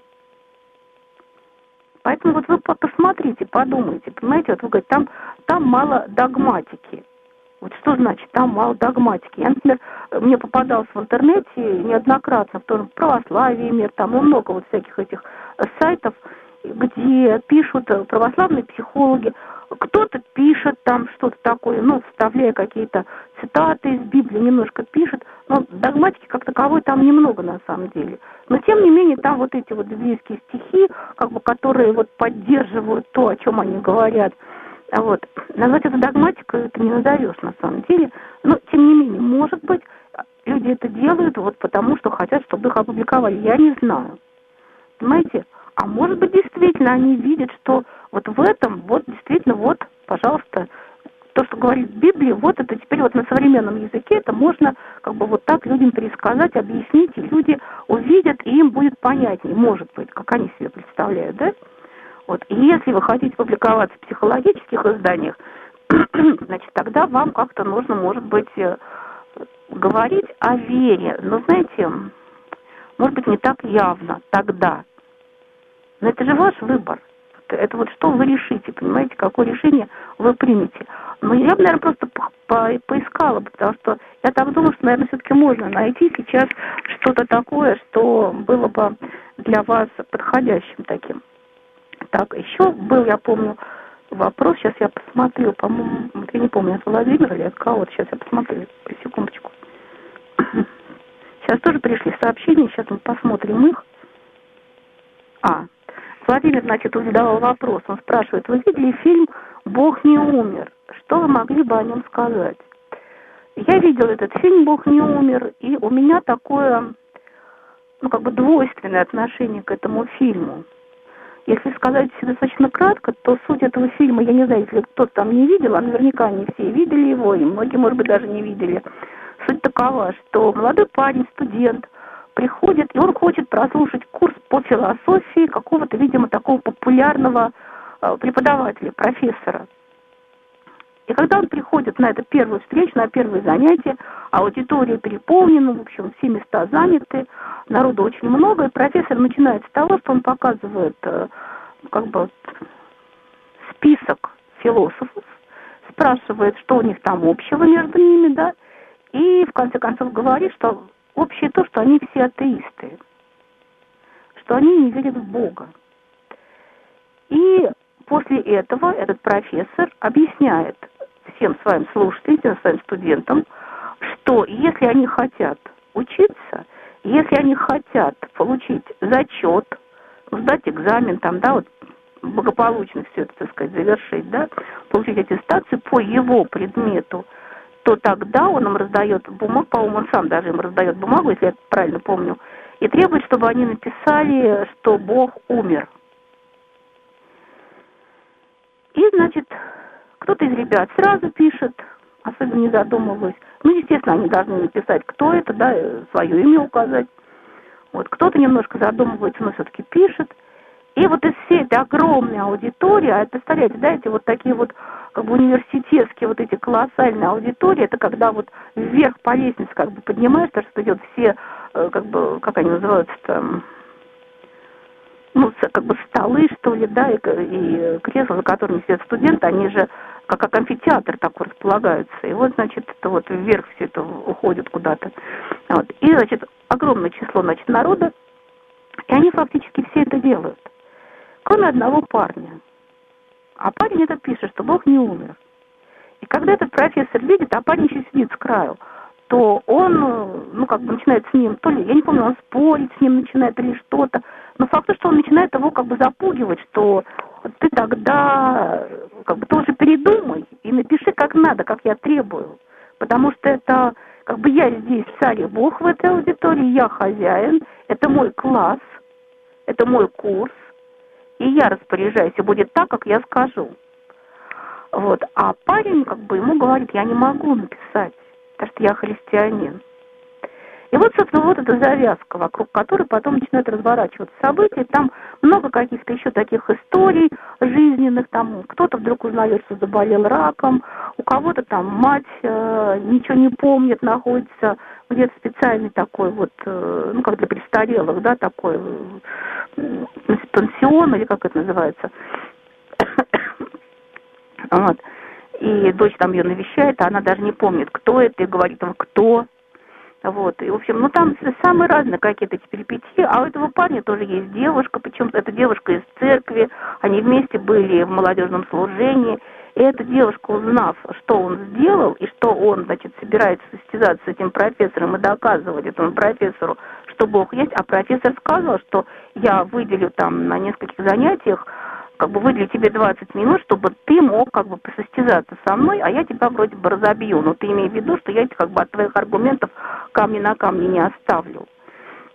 Поэтому вот вы посмотрите, подумайте, понимаете, вот вы говорите, там, там мало догматики. Вот что значит там мало догматики? Я, например, мне попадался в интернете неоднократно, в том православии, мир, там и много вот всяких этих сайтов, где пишут православные психологи, кто-то пишет там что-то такое, ну, вставляя какие-то цитаты из Библии, немножко пишет, но догматики как таковой там немного на самом деле. Но, тем не менее, там вот эти вот библейские стихи, как бы, которые вот поддерживают то, о чем они говорят. Вот. Назвать это догматикой, это не назовешь на самом деле. Но, тем не менее, может быть, люди это делают вот потому, что хотят, чтобы их опубликовали. Я не знаю. понимаете? А может быть, действительно, они видят, что вот в этом, вот действительно, вот, пожалуйста, то, что говорит Библия, вот это теперь вот на современном языке, это можно как бы вот так людям пересказать, объяснить, и люди увидят, и им будет понятнее, может быть, как они себе представляют, да? Вот, и если вы хотите публиковаться в психологических изданиях, значит, тогда вам как-то нужно, может быть, говорить о вере, но, знаете, может быть, не так явно тогда. Но это же ваш выбор. Это вот что вы решите, понимаете, какое решение вы примете. Но я бы, наверное, просто по по поискала бы, потому что я так думаю, что, наверное, все-таки можно найти сейчас что-то такое, что было бы для вас подходящим таким. Так, еще был, я помню, вопрос, сейчас я посмотрю, по-моему, я не помню, от Владимира или от кого-то, сейчас я посмотрю, секундочку. Сейчас тоже пришли сообщения, сейчас мы посмотрим их. А, Владимир, значит, задавал вопрос, он спрашивает, вы видели фильм «Бог не умер»? Что вы могли бы о нем сказать? Я видел этот фильм «Бог не умер», и у меня такое, ну, как бы двойственное отношение к этому фильму. Если сказать достаточно кратко, то суть этого фильма, я не знаю, если кто-то там не видел, а наверняка не все видели его, и многие, может быть, даже не видели. Суть такова, что молодой парень, студент, приходит, и он хочет прослушать курс по философии какого-то, видимо, такого популярного э, преподавателя, профессора. И когда он приходит на эту первую встречу, на первое занятие, аудитория переполнена, в общем, все места заняты, народу очень много, и профессор начинает с того, что он показывает э, как бы список философов, спрашивает, что у них там общего между ними, да, и в конце концов говорит, что общее то, что они все атеисты, что они не верят в Бога. И после этого этот профессор объясняет всем своим слушателям, всем своим студентам, что если они хотят учиться, если они хотят получить зачет, сдать экзамен, там, да, вот благополучно все это, так сказать, завершить, да, получить аттестацию по его предмету, то тогда он им раздает бумагу, по-моему, он сам даже им раздает бумагу, если я правильно помню, и требует, чтобы они написали, что Бог умер. И, значит, кто-то из ребят сразу пишет, особенно не задумываясь. Ну, естественно, они должны написать, кто это, да, свое имя указать. Вот, кто-то немножко задумывается, но все-таки пишет. И вот из всей этой огромной аудитории, а представляете, да, эти вот такие вот, как бы университетские вот эти колоссальные аудитории, это когда вот вверх по лестнице как бы поднимаешь, так что идет все, как бы, как они называются там, ну, как бы столы, что ли, да, и, и кресла, за которыми сидят студенты, они же как, как амфитеатр такой располагаются. И вот, значит, это вот вверх все это уходит куда-то. Вот. И, значит, огромное число, значит, народа, и они фактически все это делают. Кроме одного парня. А парень это пишет, что Бог не умер. И когда этот профессор видит, а парень еще сидит с краю, то он, ну, как бы начинает с ним, то ли, я не помню, он спорить с ним начинает или что-то, но факт то, что он начинает его как бы запугивать, что ты тогда как бы тоже передумай и напиши как надо, как я требую, потому что это как бы я здесь царь и бог в этой аудитории, я хозяин, это мой класс, это мой курс, и я распоряжаюсь, и будет так, как я скажу. Вот, а парень как бы ему говорит, я не могу написать, потому что я христианин. И вот, собственно, вот эта завязка, вокруг которой потом начинают разворачиваться события. Там много каких-то еще таких историй жизненных. Там кто-то вдруг узнает, что заболел раком, у кого-то там мать э, ничего не помнит, находится где-то специальный такой вот, э, ну, как для престарелых, да, такой э, пансион, или как это называется. Вот. И дочь там ее навещает, а она даже не помнит, кто это, и говорит им, кто. Вот, и, в общем, ну, там самые разные какие-то эти перипетии, а у этого парня тоже есть девушка, причем эта девушка из церкви, они вместе были в молодежном служении, и эта девушка, узнав, что он сделал, и что он, значит, собирается состязаться с этим профессором и доказывать этому профессору, что Бог есть, а профессор сказал, что я выделю там на нескольких занятиях, как бы выделю тебе двадцать минут, чтобы ты мог как бы посостязаться со мной, а я тебя вроде бы разобью. Но ты имей в виду, что я как бы от твоих аргументов камни на камне не оставлю.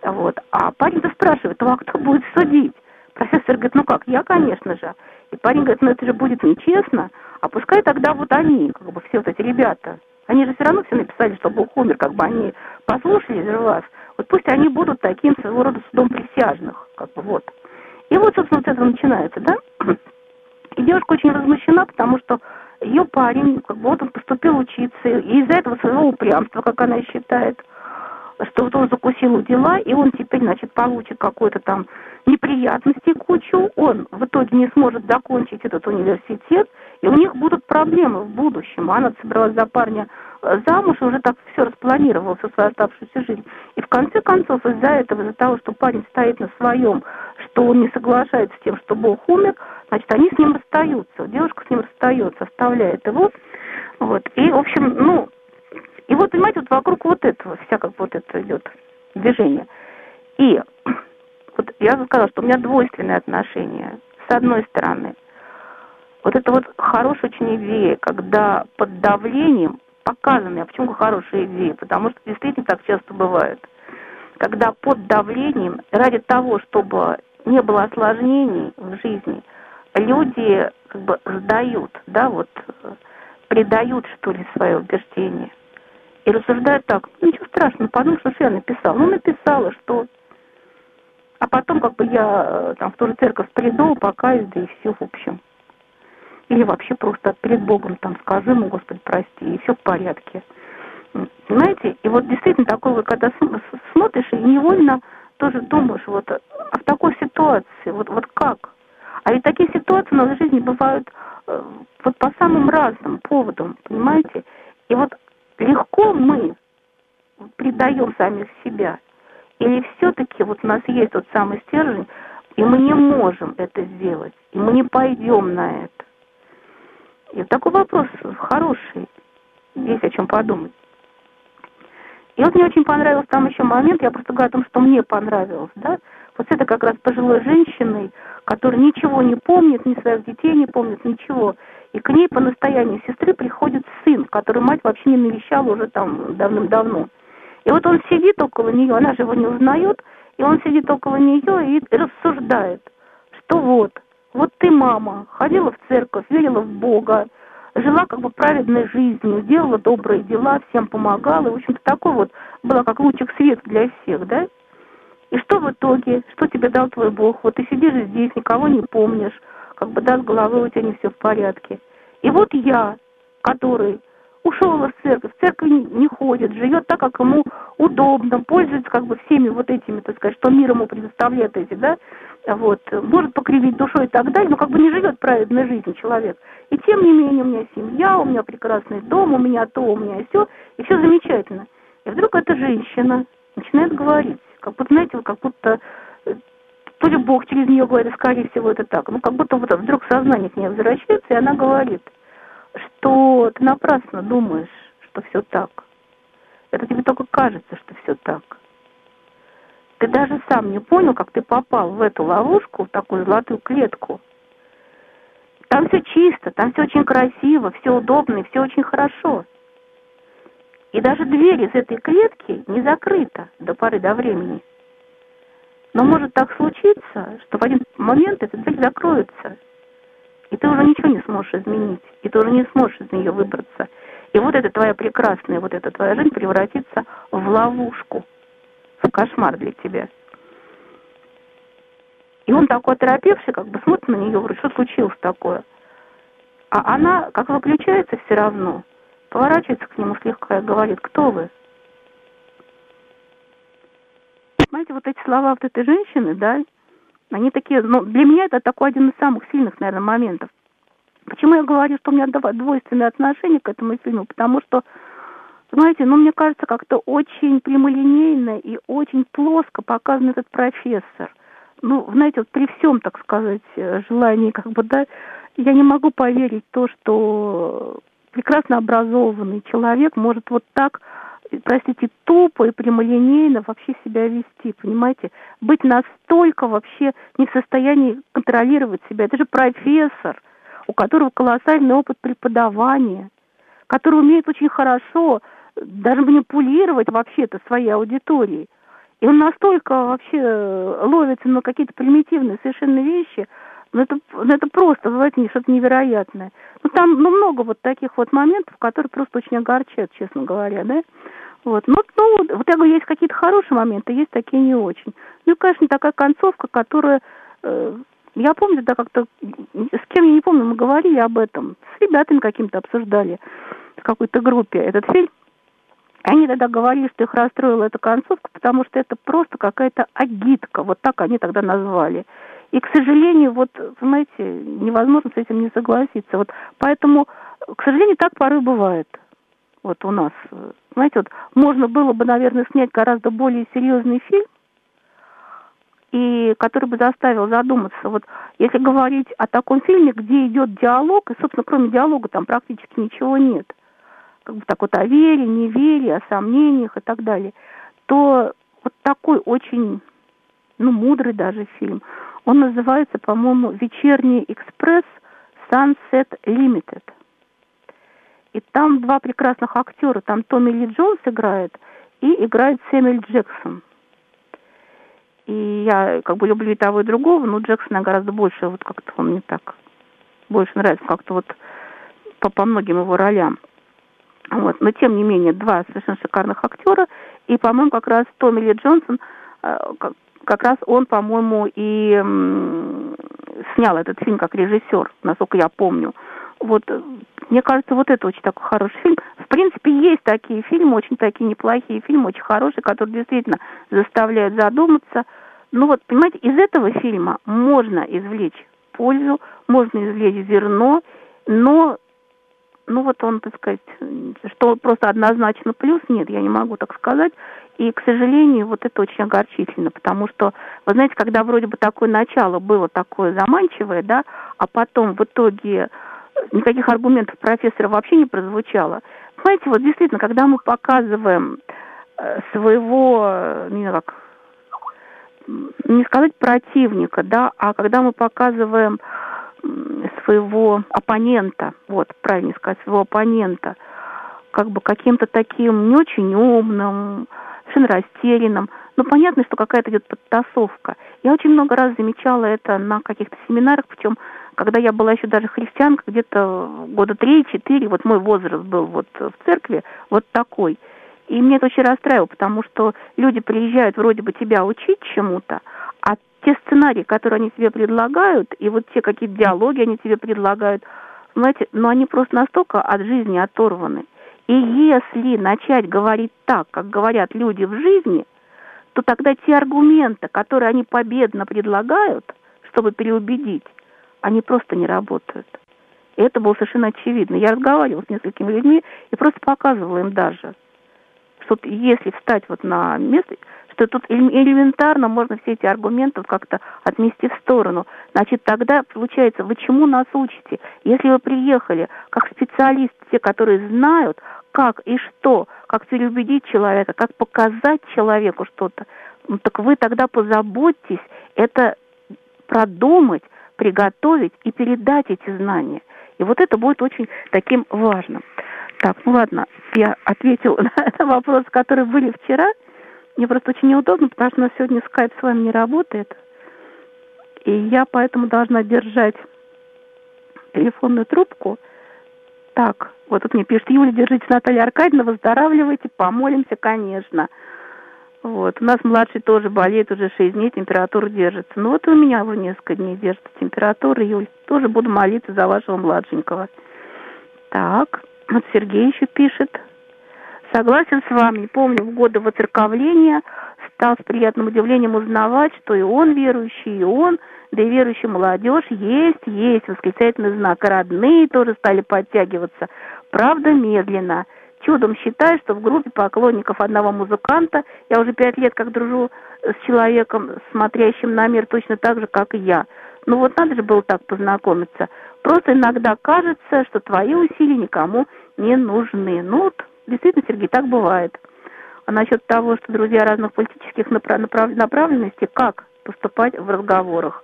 Вот. А парень-то спрашивает, ну а кто будет судить? Профессор говорит, ну как, я, конечно же. И парень говорит, ну это же будет нечестно, а пускай тогда вот они, как бы все вот эти ребята, они же все равно все написали, что Бог умер, как бы они послушали же вас, вот пусть они будут таким своего рода судом присяжных, как бы вот. И вот, собственно, вот это начинается, да? И девушка очень возмущена, потому что ее парень, как бы вот он поступил учиться, и из-за этого своего упрямства, как она считает, что вот он закусил у дела, и он теперь, значит, получит какой-то там неприятности кучу, он в итоге не сможет закончить этот университет, и у них будут проблемы в будущем. Она собралась за парня замуж, и уже так все распланировала, всю свою оставшуюся жизнь. И в конце концов, из-за этого, из-за того, что парень стоит на своем, что он не соглашается с тем, что Бог умер, значит, они с ним расстаются. Девушка с ним расстается, оставляет его. Вот. И, в общем, ну, и вот, понимаете, вот вокруг вот этого, вся как вот это идет движение. И вот я сказала, что у меня двойственные отношения. С одной стороны, вот это вот хорошая очень идея, когда под давлением показаны, а почему хорошая идея? Потому что действительно так часто бывает. Когда под давлением, ради того, чтобы не было осложнений в жизни, люди как бы сдают, да, вот, предают, что ли, свое убеждение. И рассуждают так, ну, ничего страшного, подумай, что я написала. Ну, написала, что... А потом, как бы, я там в ту же церковь приду, покаюсь, да и все, в общем. Или вообще просто перед Богом там скажи ему, Господи, прости, и все в порядке. Понимаете? И вот действительно такое, вот, когда смотришь и невольно тоже думаешь, вот, а в такой ситуации, вот, вот как? А ведь такие ситуации у нас в жизни бывают э, вот по самым разным поводам, понимаете? И вот легко мы предаем самих себя, или все-таки вот у нас есть тот самый стержень, и мы не можем это сделать, и мы не пойдем на это. И такой вопрос хороший, есть о чем подумать. И вот мне очень понравился там еще момент, я просто говорю о том, что мне понравилось, да, вот это как раз пожилой женщиной, которая ничего не помнит, ни своих детей не помнит, ничего. И к ней по настоянию сестры приходит сын, который мать вообще не навещала уже там давным-давно. И вот он сидит около нее, она же его не узнает, и он сидит около нее и рассуждает, что вот, вот ты, мама, ходила в церковь, верила в Бога, жила как бы праведной жизнью, делала добрые дела, всем помогала. И, в общем-то, такой вот была как лучик света для всех, да? И что в итоге? Что тебе дал твой Бог? Вот ты сидишь здесь, никого не помнишь, как бы, да, с головой у тебя не все в порядке. И вот я, который ушел в церковь, в церковь не, не ходит, живет так, как ему удобно, пользуется как бы всеми вот этими, так сказать, что мир ему предоставляет эти, да, вот, может покривить душой и так далее, но как бы не живет праведной жизнью человек. И тем не менее у меня семья, у меня прекрасный дом, у меня то, у меня все, и все замечательно. И вдруг эта женщина начинает говорить, как будто, знаете, как будто то ли Бог через нее говорит, скорее всего, это так, ну как будто вот вдруг сознание к ней возвращается, и она говорит, что ты напрасно думаешь, что все так. Это тебе только кажется, что все так. Ты даже сам не понял, как ты попал в эту ловушку, в такую золотую клетку. Там все чисто, там все очень красиво, все удобно и все очень хорошо. И даже дверь из этой клетки не закрыта до поры до времени. Но может так случиться, что в один момент эта дверь закроется. И ты уже ничего не сможешь изменить, и ты уже не сможешь из нее выбраться. И вот эта твоя прекрасная, вот эта твоя жизнь превратится в ловушку, в кошмар для тебя. И он такой оторопевший, как бы смотрит на нее, говорит, что случилось такое? А она, как выключается все равно, поворачивается к нему слегка и говорит, кто вы? Знаете, вот эти слова вот этой женщины, да, они такие, ну, для меня это такой один из самых сильных, наверное, моментов. Почему я говорю, что у меня двойственные отношения к этому фильму? Потому что, знаете, ну, мне кажется, как-то очень прямолинейно и очень плоско показан этот профессор. Ну, знаете, вот при всем, так сказать, желании, как бы, да, я не могу поверить в то, что прекрасно образованный человек может вот так, простите, тупо и прямолинейно вообще себя вести, понимаете? Быть настолько вообще не в состоянии контролировать себя. Это же профессор, у которого колоссальный опыт преподавания, который умеет очень хорошо даже манипулировать вообще-то своей аудиторией. И он настолько вообще ловится на какие-то примитивные совершенно вещи, ну это, ну это просто, знаете, что-то невероятное. Ну там ну, много вот таких вот моментов, которые просто очень огорчают, честно говоря, да. Вот, ну, ну вот я говорю, есть какие-то хорошие моменты, есть такие не очень. Ну и, конечно, такая концовка, которая... Э, я помню, да, как-то... С кем, я не помню, мы говорили об этом. С ребятами какими-то обсуждали в какой-то группе этот фильм. Они тогда говорили, что их расстроила эта концовка, потому что это просто какая-то агитка. Вот так они тогда назвали. И, к сожалению, вот, знаете, невозможно с этим не согласиться. Вот поэтому, к сожалению, так порой бывает. Вот у нас, знаете, вот можно было бы, наверное, снять гораздо более серьезный фильм, и который бы заставил задуматься. Вот если говорить о таком фильме, где идет диалог, и, собственно, кроме диалога там практически ничего нет, как бы так вот о вере, невере, о сомнениях и так далее, то вот такой очень, ну, мудрый даже фильм, он называется, по-моему, «Вечерний экспресс Sunset Limited». И там два прекрасных актера, там Томми Ли Джонс играет, и играет Сэмюэль Джексон. И я как бы люблю и того, и другого, но Джексона гораздо больше, вот как-то он мне так больше нравится, как-то вот по, по многим его ролям. Вот. Но тем не менее, два совершенно шикарных актера, и, по-моему, как раз Томми Ли Джонсон, как, как раз он, по-моему, и м, снял этот фильм как режиссер, насколько я помню. Вот, мне кажется, вот это очень такой хороший фильм. В принципе, есть такие фильмы, очень такие неплохие фильмы, очень хорошие, которые действительно заставляют задуматься. Ну вот, понимаете, из этого фильма можно извлечь пользу, можно извлечь зерно, но, ну вот он, так сказать, что просто однозначно плюс, нет, я не могу так сказать. И, к сожалению, вот это очень огорчительно, потому что, вы знаете, когда вроде бы такое начало было такое заманчивое, да, а потом в итоге... никаких аргументов профессора вообще не прозвучало. Знаете, вот действительно, когда мы показываем своего, не знаю, как, не сказать противника, да, а когда мы показываем своего оппонента, вот, правильно сказать, своего оппонента, как бы каким-то таким не очень умным, совершенно растерянным, ну, понятно, что какая-то идет подтасовка. Я очень много раз замечала это на каких-то семинарах, причем когда я была еще даже христианка, где-то года три-четыре, вот мой возраст был вот в церкви, вот такой. И мне это очень расстраивало, потому что люди приезжают вроде бы тебя учить чему-то, а те сценарии, которые они тебе предлагают, и вот те какие-то диалоги они тебе предлагают, знаете, ну они просто настолько от жизни оторваны. И если начать говорить так, как говорят люди в жизни, то тогда те аргументы, которые они победно предлагают, чтобы переубедить, они просто не работают. И это было совершенно очевидно. Я разговаривала с несколькими людьми и просто показывала им даже, что если встать вот на место, что тут элементарно можно все эти аргументы как-то отмести в сторону. Значит, тогда получается, вы чему нас учите? Если вы приехали как специалисты, те, которые знают, как и что, как переубедить человека, как показать человеку что-то, ну, так вы тогда позаботьтесь это продумать, приготовить и передать эти знания. И вот это будет очень таким важным. Так, ну ладно, я ответила на вопросы, которые были вчера. Мне просто очень неудобно, потому что у нас сегодня скайп с вами не работает. И я поэтому должна держать телефонную трубку. Так, вот тут мне пишет: Юля, держитесь, Наталья Аркадьевна, выздоравливайте, помолимся, конечно. Вот, у нас младший тоже болеет уже шесть дней, температура держится. Ну вот у меня уже несколько дней держится температура, Юль. Тоже буду молиться за вашего младшенького. Так, вот Сергей еще пишет. Согласен с вами, помню, в годы воцерковления стал с приятным удивлением узнавать, что и он верующий, и он, да и верующая молодежь есть, есть, восклицательный знак. И родные тоже стали подтягиваться. Правда, медленно. Чудом считаю, что в группе поклонников одного музыканта, я уже пять лет как дружу с человеком, смотрящим на мир точно так же, как и я. Ну вот надо же было так познакомиться. Просто иногда кажется, что твои усилия никому не нужны. Ну вот, действительно, Сергей, так бывает. А насчет того, что друзья разных политических направ... Направ... направленностей, как поступать в разговорах?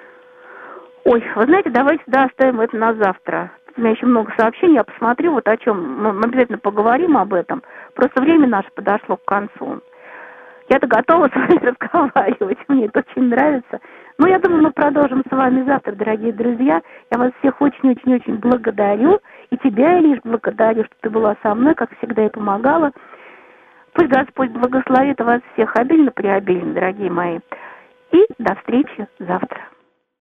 Ой, вы знаете, давайте, да, оставим это на завтра. У меня еще много сообщений, я посмотрю, вот о чем. Мы обязательно поговорим об этом. Просто время наше подошло к концу. Я-то готова с вами разговаривать, мне это очень нравится. Ну, я думаю, мы продолжим с вами завтра, дорогие друзья. Я вас всех очень-очень-очень благодарю. И тебя, Илиш, благодарю, что ты была со мной, как всегда, и помогала. Пусть Господь благословит вас всех обильно-преобильно, дорогие мои. И до встречи завтра.